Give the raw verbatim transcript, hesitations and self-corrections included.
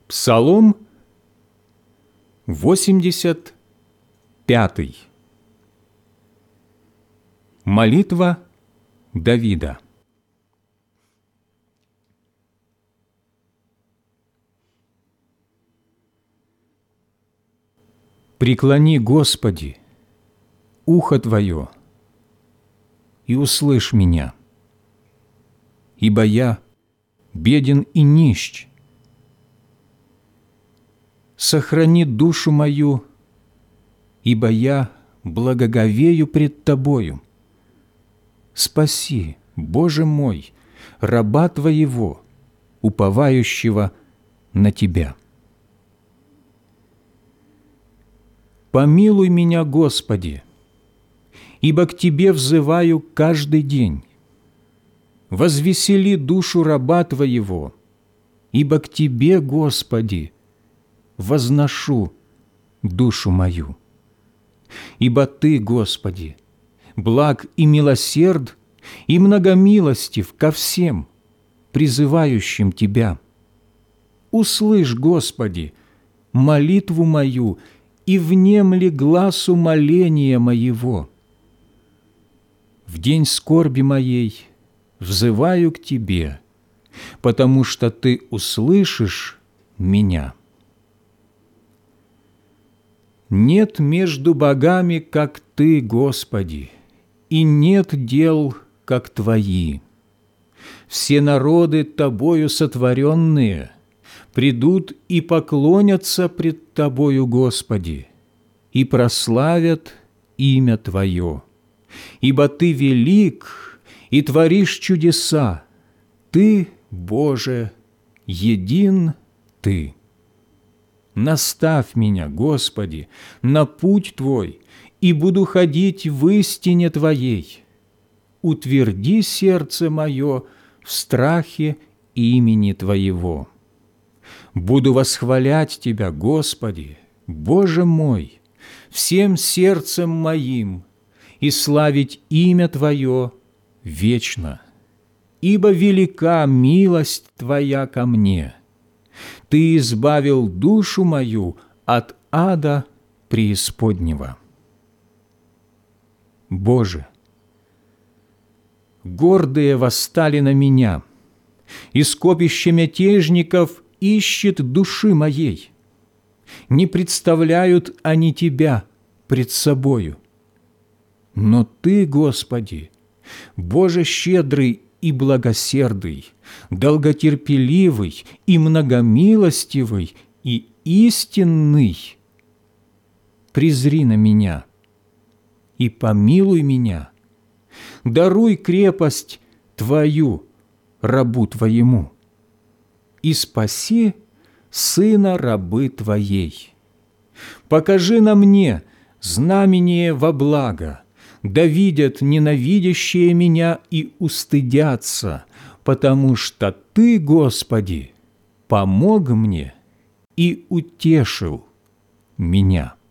Псалом восемьдесят пятый. Молитва Давида. Преклони, Господи, ухо Твое, и услышь меня, ибо я беден и нищ. Сохрани душу мою, ибо я благоговею пред Тобою. Спаси, Боже мой, раба Твоего, уповающего на Тебя. Помилуй меня, Господи, ибо к Тебе взываю каждый день. Возвесели душу раба Твоего, ибо к Тебе, Господи, возношу душу мою. Ибо Ты, Господи, благ и милосерд, и многомилостив ко всем, призывающим Тебя. Услышь, Господи, молитву мою, и внемли гласу моления моего. В день скорби моей взываю к Тебе, потому что Ты услышишь меня. Нет между богами, как Ты, Господи, и нет дел, как Твои. Все народы Тобою сотворенные придут и поклонятся пред Тобою, Господи, и прославят имя Твое. Ибо Ты велик и творишь чудеса, Ты, Боже, един Ты. Наставь меня, Господи, на путь Твой, и буду ходить в истине Твоей. Утверди сердце мое в страхе имени Твоего. Буду восхвалять Тебя, Господи, Боже мой, всем сердцем моим, и славить имя Твое вечно. Ибо велика милость Твоя ко мне. Ты избавил душу мою от ада преисподнего. Боже, гордые восстали на меня, и скопище мятежников ищет души моей. Не представляют они Тебя пред собою. Но Ты, Господи, Боже щедрый и благосердый, долготерпеливый и многомилостивый и истинный, презри на меня и помилуй меня, даруй крепость Твою рабу Твоему и спаси сына рабы Твоей. Покажи на мне знамение во благо, да видят ненавидящие меня и устыдятся, потому что Ты, Господи, помог мне и утешил меня.